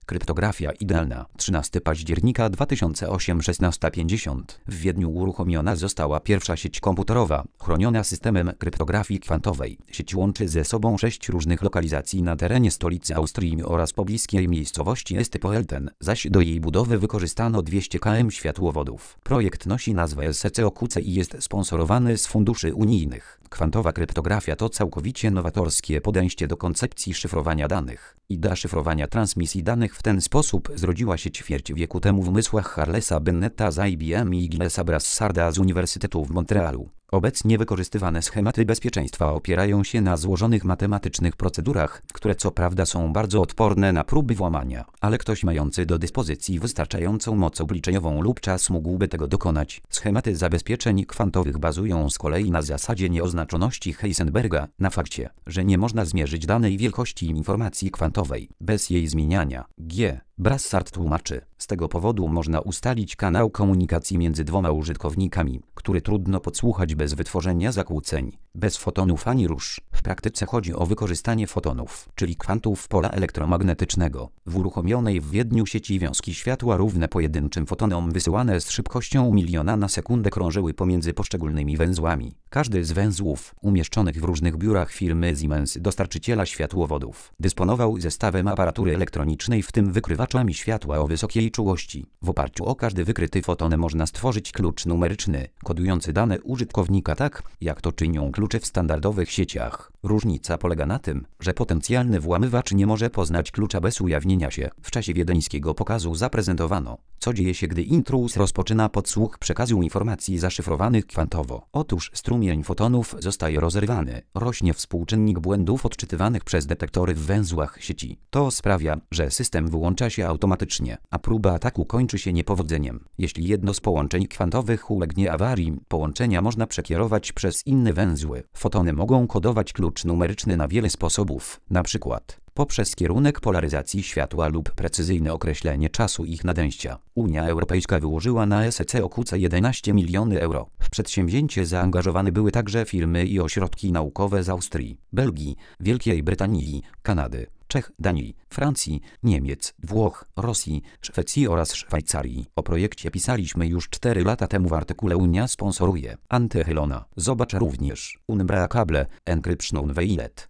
Kryptografia idealna. 13 października 2008 16:50. W Wiedniu uruchomiona została pierwsza sieć komputerowa, chroniona systemem kryptografii kwantowej. Sieć łączy ze sobą 6 różnych lokalizacji na terenie stolicy Austrii oraz pobliskiej miejscowości Estepolten, zaś do jej budowy wykorzystano 200 km światłowodów. Projekt nosi nazwę SCOQC i jest sponsorowany z funduszy unijnych. Kwantowa kryptografia to całkowicie nowatorskie podejście do koncepcji szyfrowania danych. Idea szyfrowania transmisji danych w ten sposób zrodziła się ćwierć wieku temu w umysłach Charlesa Bennetta z IBM i Gilesa Brassarda z Uniwersytetu w Montrealu. Obecnie wykorzystywane schematy bezpieczeństwa opierają się na złożonych matematycznych procedurach, które co prawda są bardzo odporne na próby włamania, ale ktoś mający do dyspozycji wystarczającą moc obliczeniową lub czas mógłby tego dokonać. Schematy zabezpieczeń kwantowych bazują z kolei na zasadzie nieoznaczoności Heisenberga, na fakcie, że nie można zmierzyć danej wielkości informacji kwantowej bez jej zmieniania. Brassard tłumaczy, z tego powodu można ustalić kanał komunikacji między dwoma użytkownikami, który trudno podsłuchać bez wytworzenia zakłóceń, bez fotonów ani róż. W praktyce chodzi o wykorzystanie fotonów, czyli kwantów pola elektromagnetycznego. W uruchomionej w Wiedniu sieci wiązki światła równe pojedynczym fotonom wysyłane z szybkością 1 na sekundę krążyły pomiędzy poszczególnymi węzłami. Każdy z węzłów, umieszczonych w różnych biurach firmy Siemens, dostarczyciela światłowodów, dysponował zestawem aparatury elektronicznej, w tym wykrywaczami światła o wysokiej czułości. W oparciu o każdy wykryty foton można stworzyć klucz numeryczny, kodujący dane użytkownika tak, jak to czynią klucze w standardowych sieciach. Różnica polega na tym, że potencjalny włamywacz nie może poznać klucza bez ujawnienia się. W czasie wiedeńskiego pokazu zaprezentowano, co dzieje się, gdy intruz rozpoczyna podsłuch przekazu informacji zaszyfrowanych kwantowo. Otóż strumień fotonów zostaje rozerwany, rośnie współczynnik błędów odczytywanych przez detektory w węzłach sieci. To sprawia, że system wyłącza się automatycznie, a próba ataku kończy się niepowodzeniem. Jeśli jedno z połączeń kwantowych ulegnie awarii, połączenia można przekierować przez inne węzły. Fotony mogą kodować klucz numeryczny na wiele sposobów, np. poprzez kierunek polaryzacji światła lub precyzyjne określenie czasu ich nadejścia. Unia Europejska wyłożyła na SCOQC 11 miliony euro. W przedsięwzięcie zaangażowane były także firmy i ośrodki naukowe z Austrii, Belgii, Wielkiej Brytanii, Kanady, Czech, Danii, Francji, Niemiec, Włoch, Rosji, Szwecji oraz Szwajcarii. O projekcie pisaliśmy już 4 lata temu w artykule Unia sponsoruje Antychylona. Zobacz również Unbreakable Encryption Unveiled.